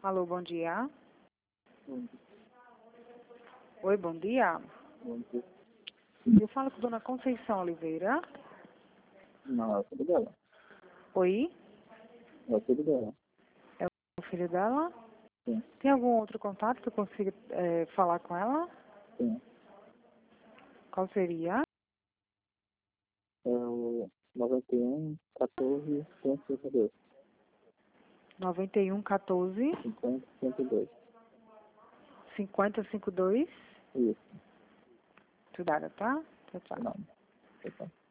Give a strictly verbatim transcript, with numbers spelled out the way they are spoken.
Alô, bom dia. Bom dia. Oi, bom dia. Bom dia. Eu falo com a dona Conceição Oliveira. Não, é o filho dela. Oi, É o filho dela. é o filho dela? Sim, Tem algum outro contato que eu consiga é, falar com ela? sim. Qual seria? É o noventa e um, quatorze, cento e cinquenta e dois. noventa e um, quatorze, cinquenta, cento e dois. cinquenta, cinquenta e dois. Isso. Cuidado, tá? Tchau, tchau. Não. Tá.